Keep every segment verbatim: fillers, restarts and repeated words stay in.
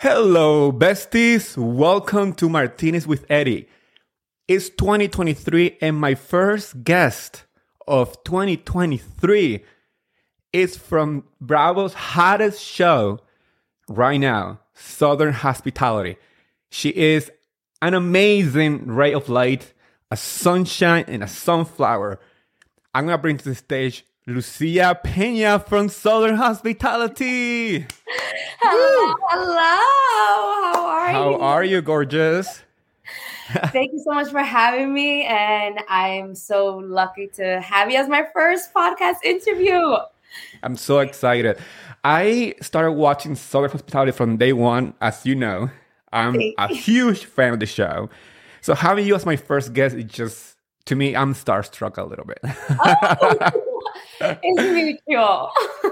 Hello, besties. Welcome to Martinez with Eddie. It's twenty twenty-three, and my first guest of twenty twenty-three is from Bravo's hottest show right now, Southern Hospitality. She is an amazing ray of light, a sunshine, and a sunflower. I'm going to bring to the stage Lucia Pena from Southern Hospitality. Hello, Woo! hello. How are How you? How are you, gorgeous? Thank you so much for having me. And I'm so lucky to have you as my first podcast interview. I'm so excited. I started watching Southern Hospitality from day one, as you know. I'm a huge fan of the show. So having you as my first guest, it just, to me, I'm starstruck a little bit. Oh, it's mutual.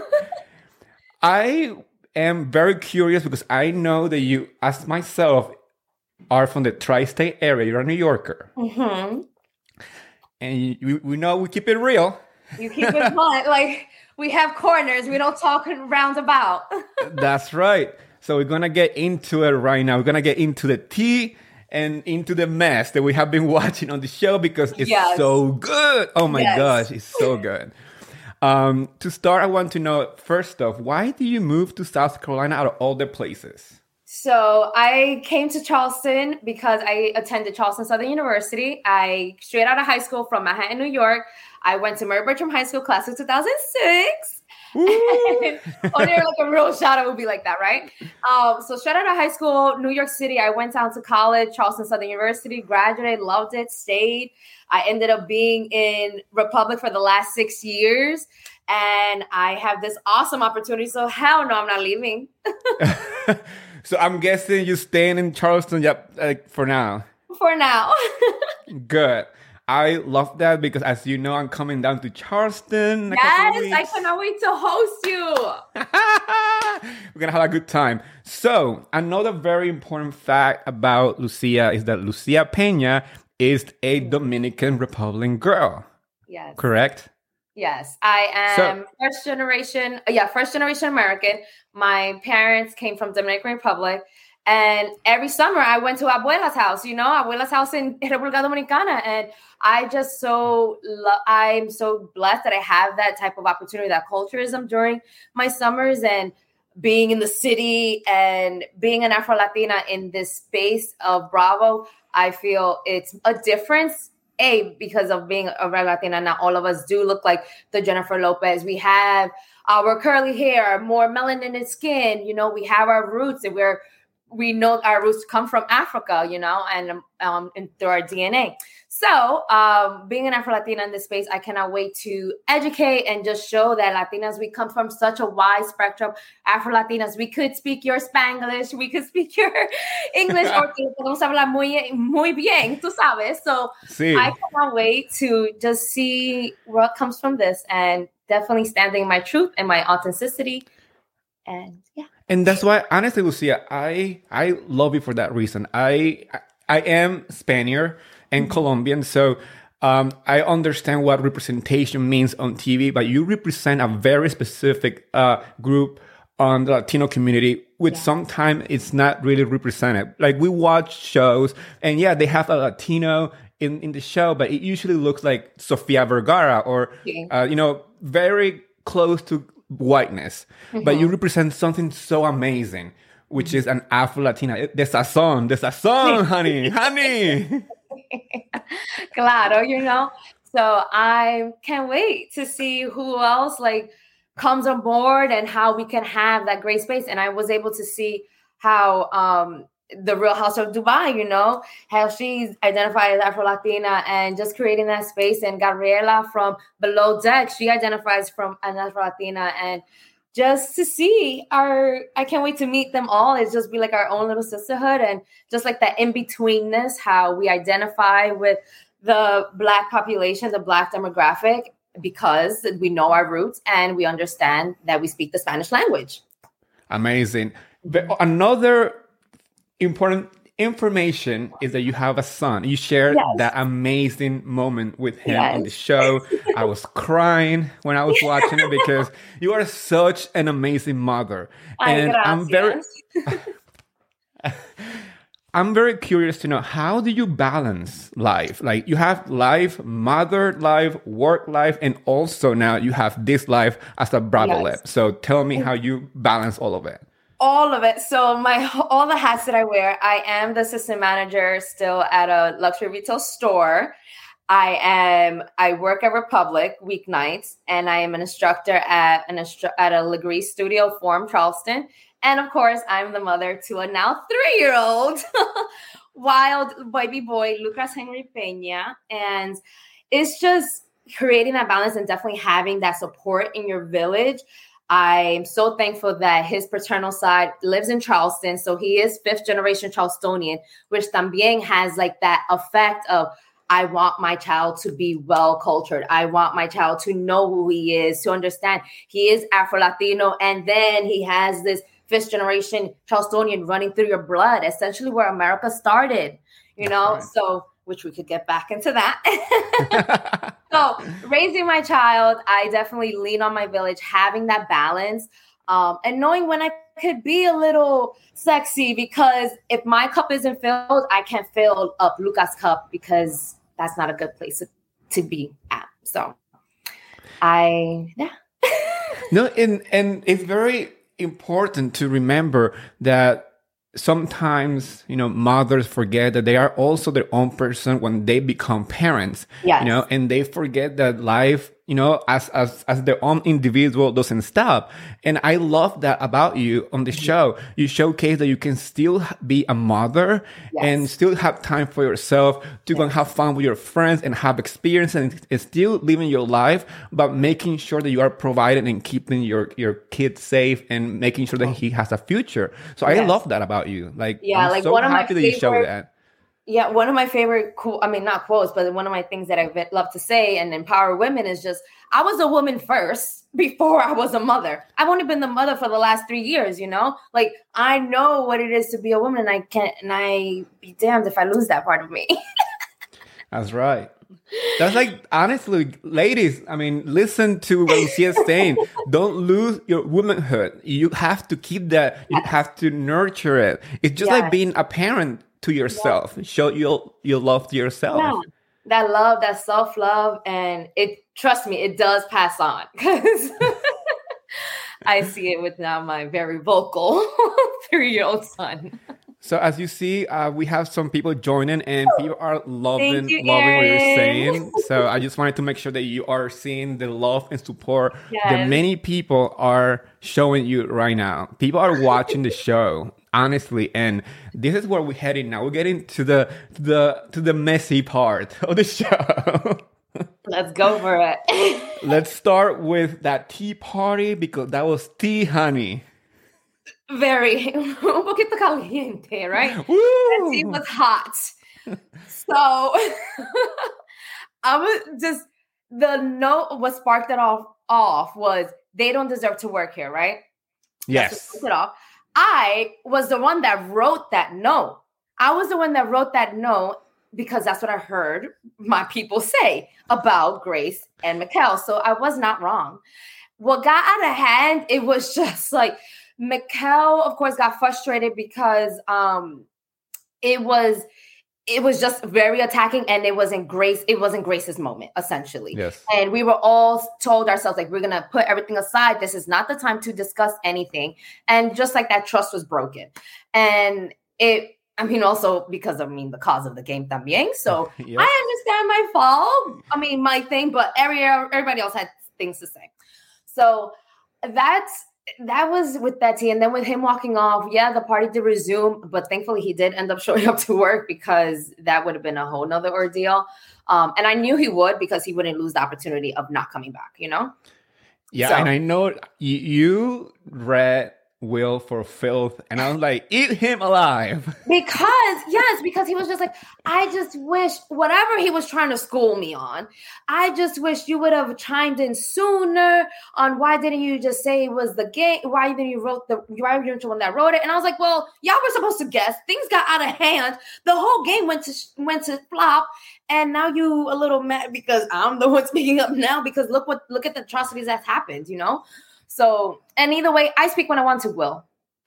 I am very curious because I know that you, as myself, are from the tri-state area. You're a New Yorker. Mm-hmm. And you, we, we know we keep it real. You keep it blunt. Like, we have corners. We don't talk roundabout. That's right. So we're going to get into it right now. We're going to get into the tea and into the mess that we have been watching on the show because it's yes. so good. Oh, my yes. gosh. It's so good. Um, to start, I want to know, first off, why did you move to South Carolina out of all the places? So I came to Charleston because I attended Charleston Southern University. I, straight out of high school from Manhattan, New York, I went to Mary Bertram High School, class of two thousand six. Oh, there, like a real shout out would be like that, right? Um, so straight out of high school, New York City, I went down to college, Charleston Southern University, graduated, loved it, stayed. I ended up being in Republic for the last six years. And I have this awesome opportunity. So hell no, I'm not leaving. So I'm guessing you're staying in Charleston, yep, like for now. For now. Good. I love that because, as you know, I'm coming down to Charleston. Yes, I cannot wait to host you. We're going to have a good time. So another very important fact about Lucia is that Lucia Pena is a Dominican Republic girl. Yes. Correct? Yes, I am so, first generation. Yeah, first generation American. My parents came from Dominican Republic. And every summer I went to Abuela's house, you know, Abuela's house in República Dominicana. And I just so, lo- I'm so blessed that I have that type of opportunity, that culturism during my summers and being in the city and being an Afro-Latina in this space of Bravo. I feel it's a difference. A, because of being a red Latina, not all of us do look like the Jennifer Lopez. We have our curly hair, more melanated skin. You know, we have our roots, and we're we know our roots come from Africa. You know, and um, and through our D N A. So, um, being an Afro-Latina in this space, I cannot wait to educate and just show that Latinas, we come from such a wide spectrum. Afro-Latinas, we could speak your Spanglish, we could speak your English, or podemos hablar muy, muy bien, tú sabes. So, sí. I cannot wait to just see what comes from this and definitely standing my truth and my authenticity. And yeah. And that's why, honestly, Lucia, I I love you for that reason. I I am Spaniard and Colombian, so um, I understand what representation means on T V, but you represent a very specific uh, group on the Latino community, which yeah. sometimes it's not really represented. Like, we watch shows, and yeah, they have a Latino in, in the show, but it usually looks like Sofia Vergara or, yeah. uh, you know, very close to whiteness. Mm-hmm. But you represent something so amazing, which mm-hmm. is an Afro-Latina. There's a song, there's a song, honey, honey. Claro, you know. So I can't wait to see who else like comes on board and how we can have that great space. And I was able to see how um, the Real House of Dubai, you know, how she's identified as Afro-Latina and just creating that space. And Gabriela from Below Deck, she identifies from an Afro-Latina. And just to see our, I can't wait to meet them all. It's just be like our own little sisterhood, and just like that in-betweenness, how we identify with the Black population, the Black demographic, because we know our roots and we understand that we speak the Spanish language. Amazing. But another important information is that you have a son. You shared yes. that amazing moment with him yes. on the show. I was crying when I was watching it because you are such an amazing mother. Ay, and gracias. I'm very I'm very curious to know, how do you balance life? Like, you have life, mother life, work life, and also now you have this life as a Bravo Yes. lip. So tell me how you balance all of it. All of it. So my all the hats that I wear. I am the assistant manager still at a luxury retail store. I am. I work at Republic weeknights, and I am an instructor at an instru- at a Legree Studio Forum Charleston. And of course, I'm the mother to a now three-year-old wild baby boy, Lucas Henry Peña, and it's just creating that balance and definitely having that support in your village. I'm so thankful that his paternal side lives in Charleston. So he is fifth generation Charlestonian, which también has like that effect of, I want my child to be well cultured. I want my child to know who he is, to understand he is Afro-Latino. And then he has this fifth generation Charlestonian running through your blood, essentially where America started, you know, right. So which we could get back into that. So raising my child, I definitely lean on my village, having that balance, um, and knowing when I could be a little sexy, because if my cup isn't filled, I can't fill up Lucas' cup, because that's not a good place to, to be at. So I, yeah. No, and, and it's very important to remember that sometimes, you know, mothers forget that they are also their own person when they become parents. Yes. You know, and they forget that life, you know, as as as their own individual doesn't stop. And I love that about you on the show. You showcase that you can still be a mother, yes, and still have time for yourself to, yes, go and have fun with your friends and have experience, and, and still living your life, but making sure that you are providing and keeping your, your kid safe and making sure that he has a future. So yes, I love that about you. Like, yeah, I'm like so one happy of my that you show that. Yeah, one of my favorite, cool, I mean, not quotes, but one of my things that I love to say and empower women is just, I was a woman first before I was a mother. I've only been the mother for the last three years, you know? Like, I know what it is to be a woman, and I can't, and I be damned if I lose that part of me. That's right. That's like, honestly, ladies, I mean, listen to what Lucia's saying. Don't lose your womanhood. You have to keep that. You yes, have to nurture it. It's just yes, like being a parent to yourself. Yeah. Show your your love to yourself. Yeah. That love, that self-love, and it, trust me, it does pass on, because I see it with now my very vocal three-year-old son. So as you see, uh, we have some people joining, and people are loving you, loving what you're saying. So I just wanted to make sure that you are seeing the love and support, yes, that many people are showing you right now. People are watching the show, honestly, and this is where we're heading now. We're getting to the to the to the messy part of the show. Let's go for it. Let's start with that tea party, because that was tea, honey. Very, un poquito caliente, right? Woo! That tea was hot. So I was just, the note, what sparked it off, off was, they don't deserve to work here, right? Yes. It off. I was the one that wrote that note. I was the one that wrote that note because that's what I heard my people say about Grace and Mikkel. So I was not wrong. What got out of hand, it was just like, Mikkel, of course, got frustrated because um, it was it was just very attacking, and it wasn't Grace. It wasn't Grace's moment, essentially. Yes. And we were all told ourselves, like, we're gonna put everything aside. This is not the time to discuss anything. And just like that, trust was broken. And it, I mean, also because I mean the cause of the game también. So yep, I understand my fault. I mean, my thing, but every everybody else had things to say. So that's. That was with that tea. And then with him walking off, yeah, the party did resume, but thankfully he did end up showing up to work, because that would have been a whole nother ordeal. Um, and I knew he would, because he wouldn't lose the opportunity of not coming back, you know? Yeah, so. And I know you, you read Will for filth, and I was like, eat him alive. Because, yes, because he was just like, I just wish, whatever he was trying to school me on, I just wish you would have chimed in sooner on why didn't you just say it was the game, why didn't you wrote the, why weren't you the one that wrote it? And I was like, well, y'all were supposed to guess. Things got out of hand. The whole game went to went to flop, and now you a little mad because I'm the one speaking up now, because look what look at the atrocities that's happened, you know? So, and either way, I speak when I want to, Will.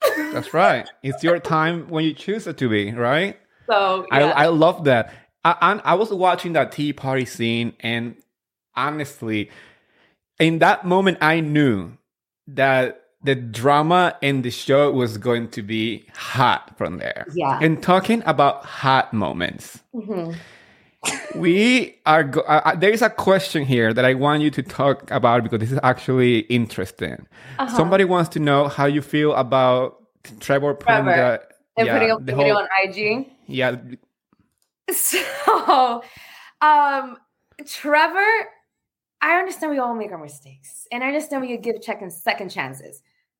That's right. It's your time when you choose it to be, right? So yeah. I I love that. I, I I was watching that tea party scene, and honestly, in that moment, I knew that the drama in the show was going to be hot from there. Yeah. And talking about hot moments, mm-hmm. we are. Go- uh, there is a question here that I want you to talk about because this is actually interesting. Uh-huh. Somebody wants to know how you feel about Trevor putting Trevor. the and yeah, putting up the, the video whole, on I G. Yeah. So, um, Trevor, I understand we all make our mistakes, and I understand we could give second second chances.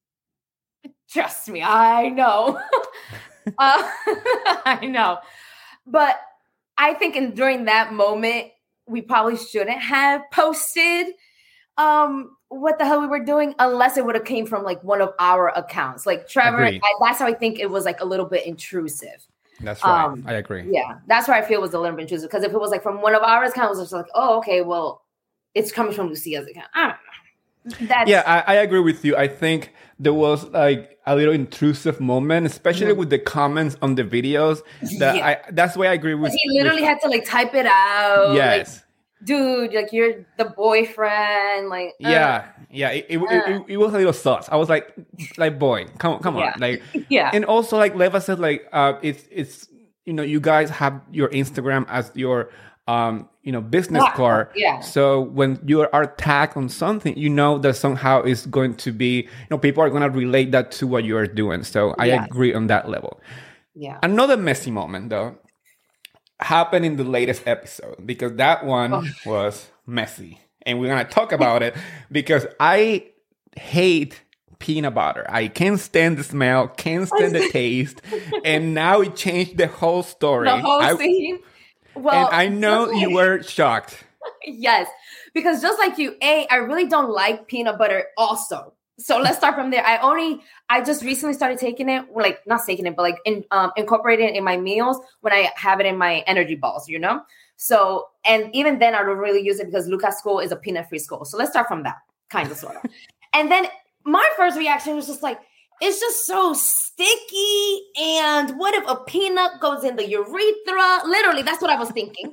Trust me, I know. uh, I know, but I think in during that moment, we probably shouldn't have posted um what the hell we were doing unless it would have came from like one of our accounts. Like Trevor, I, that's how I think it was like a little bit intrusive. That's right. Um, I agree. Yeah, that's where I feel it was a little bit intrusive because if it was like from one of our accounts, it's like, oh, okay, well, it's coming from Lucia's account. I don't know. That's- yeah, I, I agree with you. I think there was like a little intrusive moment, especially mm-hmm. with the comments on the videos. That yeah. I that's why I agree with. He literally with, had to like type it out. Yes. Like, dude, like you're the boyfriend, like uh, yeah, yeah. It, it, uh, it, it, it was a little sus. I was like, like boy, come come yeah. on, like yeah. And also, like Leva said, like uh, it's it's you know you guys have your Instagram as your um you know business wow. card. Yeah. So when you are tagged on something, you know that somehow is going to be you know people are going to relate that to what you are doing. So I yeah. agree on that level. Yeah. Another messy moment though happened in the latest episode because that one oh. was messy, and we're gonna talk about it because I hate peanut butter. I can't stand the smell, can't stand the taste, and now it changed the whole story. The whole I, scene. Well, and I know you were shocked. Yes, because just like you, A, I really don't like peanut butter also. So let's start from there. I only, I just recently started taking it, like not taking it, but like in, um, incorporating it in my meals when I have it in my energy balls, you know? So, and even then I don't really use it because Lucas school is a peanut free school. So let's start from that kind of sort of. And then my first reaction was just like, it's just so sticky. And what if a peanut goes in the urethra? Literally, that's what I was thinking.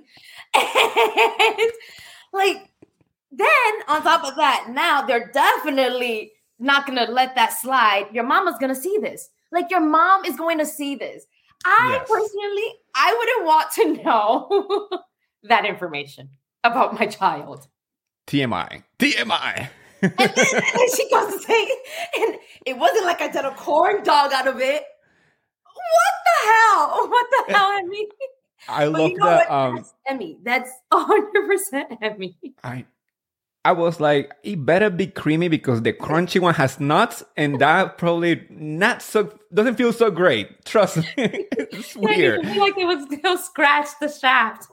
And like, then on top of that, now they're definitely not going to let that slide. Your mama's going to see this. Like your mom is going to see this. I yes. personally, I wouldn't want to know that information about my child. T M I. T M I. and, then, and then she goes to say, and it wasn't like I did a corn dog out of it. What the hell? What the hell, Emmy? I but love you know that. Um, That's Emmy. That's one hundred percent Emmy. I I was like, it better be creamy because the crunchy one has nuts, and that probably not so doesn't feel so great. Trust me, it's weird. Yeah, you feel like it would still scratch the shaft.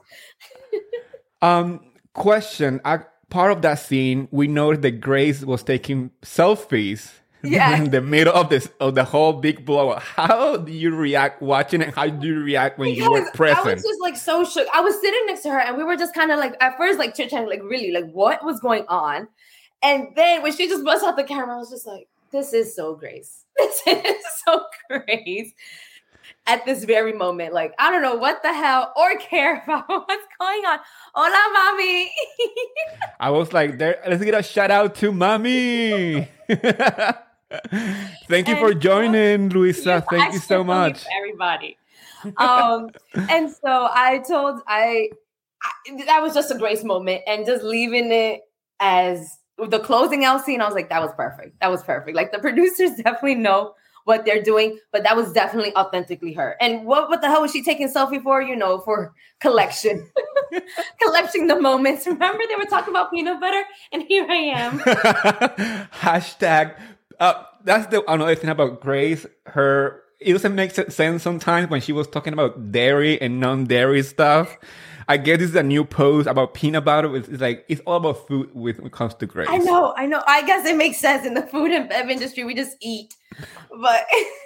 um, question: I, part of that scene, we noticed that Grace was taking selfies. Yeah. In the middle of this of the whole big blow up. How do you react watching it? How do you react when because you were present? I was just like so shook. I was sitting next to her and we were just kind of like at first like chit-chatting, like really like what was going on? And then when she just busts out the camera, I was just like, this is so Grace. This is so Grace. At this very moment, like I don't know what the hell or care about what's going on. Hola, mommy. I was like, there. Let's get a shout out to mommy. Thank you and for joining, so, Luisa. Yes, Thank you so much, everybody. Um, and so I told I, I that was just a Grace moment, and just leaving it as the closing out scene. I was like, that was perfect. That was perfect. Like the producers definitely know what they're doing, but that was definitely authentically her. And what what the hell was she taking selfie for? You know, for collection, collecting the moments. Remember they were talking about peanut butter, and here I am. Hashtag. Uh, that's the another thing about Grace. Her it doesn't make sense sometimes when she was talking about dairy and non-dairy stuff. I guess this is a new post about peanut butter. It's, it's like it's all about food with, when it comes to Grace. I know, I know. I guess it makes sense in the food and bev industry. We just eat, but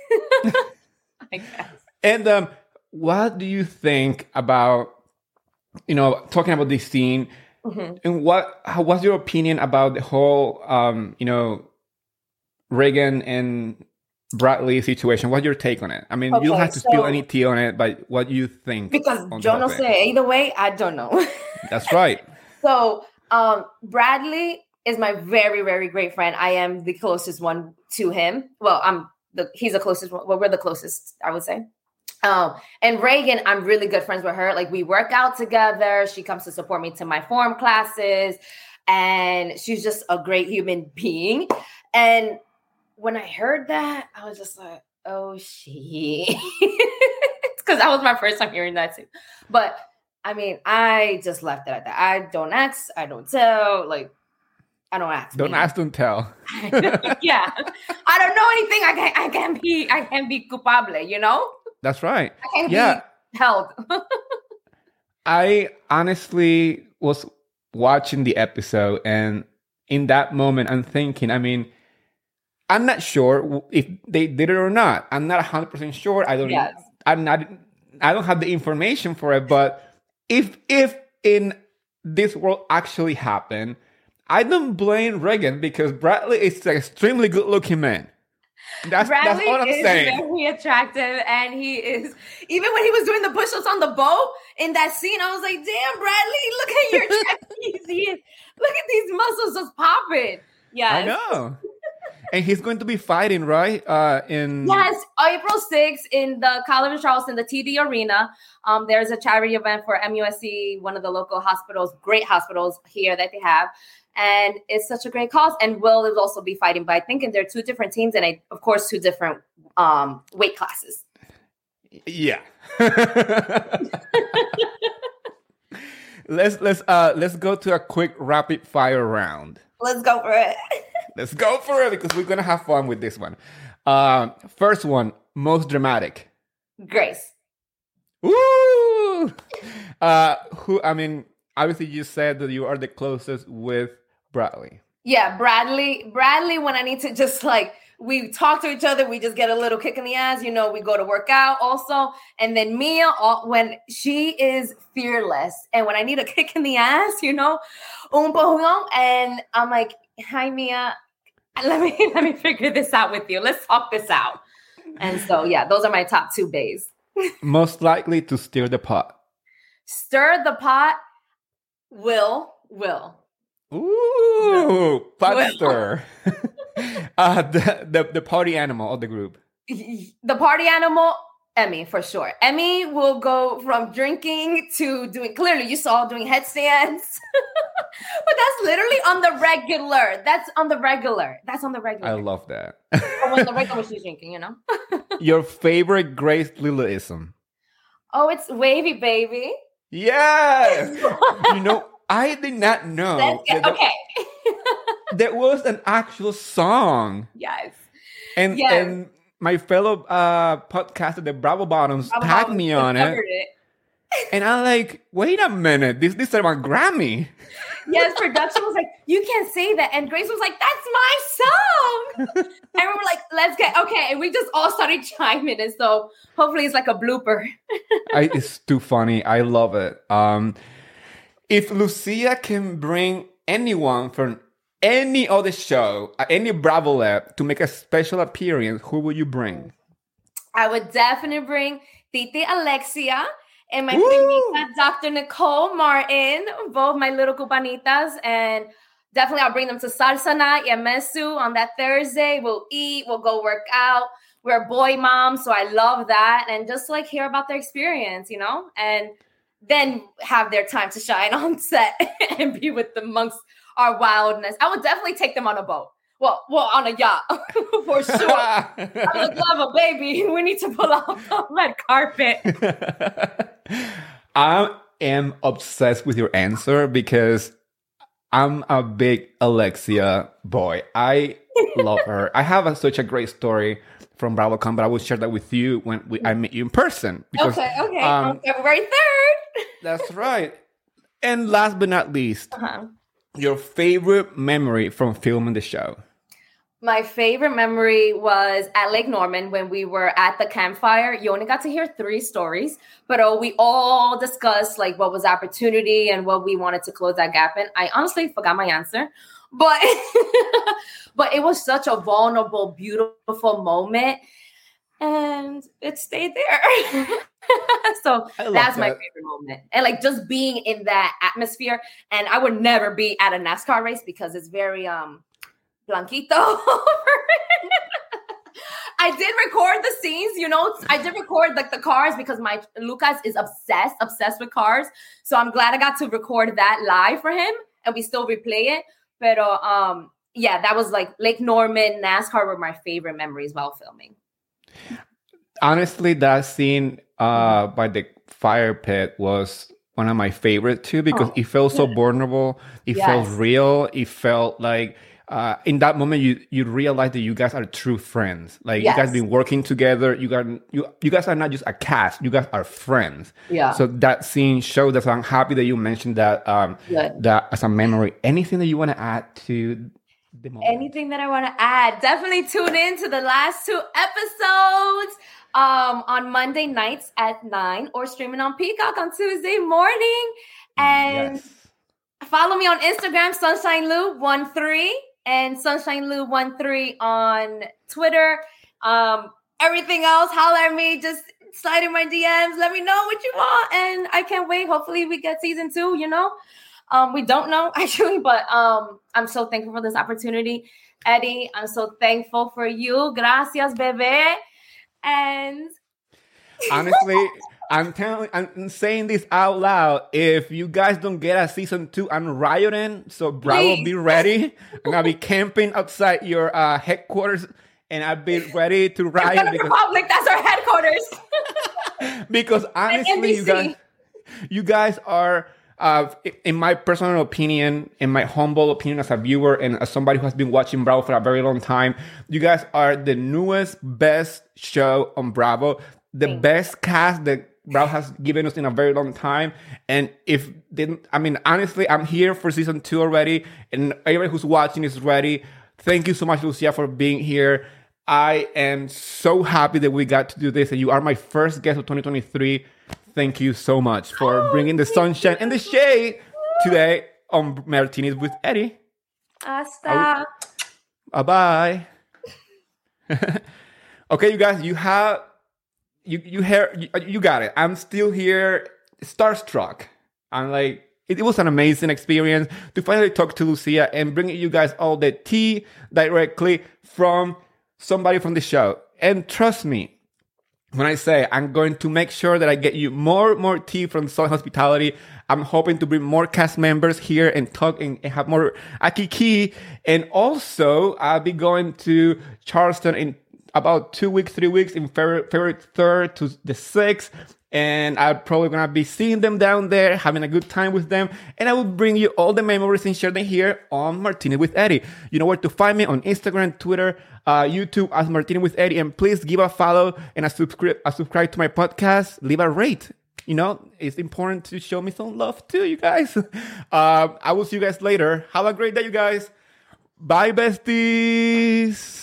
I guess. And um, what do you think about you know talking about this scene? Mm-hmm. And what how, what's your opinion about the whole um, you know? Reagan and Bradley situation. What's your take on it? I mean, Okay, you don't have to so, spill any tea on it, but what you think? Because yo no sé, either way, I don't know. That's right. So um, Bradley is my very, very great friend. I am the closest one to him. Well, I'm the he's the closest one. Well, we're the closest, I would say. Um, and Reagan, I'm really good friends with her. Like, we work out together. She comes to support me to my form classes. And she's just a great human being. And when I heard that, I was just like, oh, shit. Because that was my first time hearing that too. But, I mean, I just left it at that. I don't ask. I don't tell. Like, I don't ask. Don't me. ask, don't tell. Yeah. I don't know anything. I can't, I can't be, I can't be culpable, you know? That's right. I can't yeah. be held. I honestly was watching the episode, and in that moment, I'm thinking, I mean, I'm not sure if they did it or not. I'm not one hundred percent sure. I don't yes. I'm not I don't have the information for it, but if if in this world actually happened, I don't blame Reagan, because Bradley is an extremely good-looking man. That's, Bradley that's all I'm is saying. very attractive, and he is, even when he was doing the push-ups on the boat in that scene, I was like, damn, Bradley, look at your trapeze. Look at these muscles just popping. Yes. I know. And he's going to be fighting, right? Uh, in Yes, April sixth in the College of Charleston, the T D Arena. Um, there's a charity event for M U S C, one of the local hospitals, great hospitals here that they have. And it's such a great cause. And Will will also be fighting. But I think there are two different teams and, I, of course, two different um, weight classes. Yeah. let's let's uh let's go to a quick rapid fire round. Let's go for it. Let's go for it, because we're gonna have fun with this one. Uh, first one, most dramatic. Grace. Woo! Uh, who? I mean, obviously, you said that you are the closest with Bradley. Yeah, Bradley. Bradley, when I need to just like, we talk to each other, we just get a little kick in the ass. You know, we go to work out also. And then Mia, when she is fearless. And when I need a kick in the ass, you know, un poquito, and I'm like, hi, Mia, let me, let me figure this out with you. Let's talk this out. And so, yeah, those are my top two bays. Most likely to stir the pot. Stir the pot. Will. Will. Ooh, pot stir. uh, the, the the party animal of the group. The party animal, Emmy, for sure. Emmy will go from drinking to doing, clearly you saw doing headstands. But that's literally on the regular. That's on the regular. That's on the regular. I love that. Or when the regular she's drinking, you know? Your favorite Grace Littleism? Oh, it's wavy, baby. Yes. You know, I did not know. Get, that okay. There was an actual song. Yes. And yes. and my fellow uh, podcaster, the Bravo Bottoms, Bravo tagged Bottoms me on it. it. And I'm like, wait a minute, this this is my Grammy. Yes, production was like, you can't say that. And Grace was like, that's my song. And we were like, let's get, okay. And we just all started chiming. And so hopefully it's like a blooper. I, it's too funny. I love it. Um, if Lucia can bring anyone from any other show, any Bravo Lab, to make a special appearance, who would you bring? I would definitely bring Titi Alexia and my primita, Doctor Nicole Martin, both my little cubanitas. And definitely I'll bring them to Salsa Night and Mesu on that Thursday. We'll eat, we'll go work out. We're boy moms, so I love that. And just like hear about their experience, you know? And then have their time to shine on set and be with them amongst our wildness. I would definitely take them on a boat. Well, well, on a yacht, for sure. I would love a baby. We need to pull out the red carpet. I am obsessed with your answer because I'm a big Alexia boy. I love her. I have a, such a great story from BravoCon, but I will share that with you when we, I meet you in person. Because, okay, okay. Um, on February third. That's right. And last but not least, uh-huh. your favorite memory from filming the show? My favorite memory was at Lake Norman when we were at the campfire. You only got to hear three stories, but oh, we all discussed like what was opportunity and what we wanted to close that gap in. I honestly forgot my answer, but but it was such a vulnerable, beautiful moment, and it stayed there. So that's that. my favorite moment. And like just being in that atmosphere. And I would never be at a NASCAR race because it's very um blanquito. I did record the scenes, you know, I did record like the cars because my Lucas is obsessed, obsessed with cars. So I'm glad I got to record that live for him and we still replay it. But um, yeah, that was like Lake Norman, NASCAR were my favorite memories while filming. Honestly, that scene uh, by the fire pit was one of my favorite too because oh, it felt so vulnerable. It yes. felt real. It felt like Uh, in that moment, you you realize that you guys are true friends. Like yes. you guys been working together. You got you you guys are not just a cast. You guys are friends. Yeah. So that scene showed that. So I'm happy that you mentioned that. Um, Good. That as a memory. Anything that you want to add to the moment? Anything that I want to add? Definitely tune in to the last two episodes. Um, on Monday nights at nine or streaming on Peacock on Tuesday morning. And yes. follow me on Instagram, Sunshine Lou one three. And Sunshine Lou one three on Twitter. Um, everything else, holler at me. Just slide in my D Ms. Let me know what you want. And I can't wait. Hopefully we get season two, you know. Um, we don't know, actually. But um, I'm so thankful for this opportunity. Eddie, I'm so thankful for you. Gracias, bebé. And honestly... I'm telling, I'm saying this out loud. If you guys don't get a season two, I'm rioting. So Bravo, Please. Be ready. I'm gonna be camping outside your uh, headquarters, and I'll be ready to riot. Because, Republic, that's our headquarters. Because honestly, you guys, you guys are, uh, in my personal opinion, in my humble opinion as a viewer and as somebody who has been watching Bravo for a very long time, you guys are the newest, best show on Bravo, the Thanks. Best cast that Bravo has given us in a very long time. And if didn't, I mean, honestly, I'm here for season two already, and everybody who's watching is ready. Thank you so much, Lucia, for being here. I am so happy that we got to do this, and you are my first guest of twenty twenty-three. Thank you so much for bringing the sunshine and the shade today on Martinis with Eddie. Hasta. Bye bye. Okay, you guys, you have. You you hear you, you got it. I'm still here, starstruck. I'm like, it, it was an amazing experience to finally talk to Lucia and bring you guys all the tea directly from somebody from the show. And trust me, when I say I'm going to make sure that I get you more more tea from Southern Hospitality. I'm hoping to bring more cast members here and talk and, and have more akiki. And also, I'll be going to Charleston in about two weeks, three weeks in February third to the sixth. And I'm probably going to be seeing them down there, having a good time with them. And I will bring you all the memories and share them here on Martini with Eddie. You know where to find me on Instagram, Twitter, uh, YouTube as Martini with Eddie. And please give a follow and a subscribe, a subscribe to my podcast. Leave a rate. You know, it's important to show me some love too, you guys. Uh, I will see you guys later. Have a great day, you guys. Bye, besties.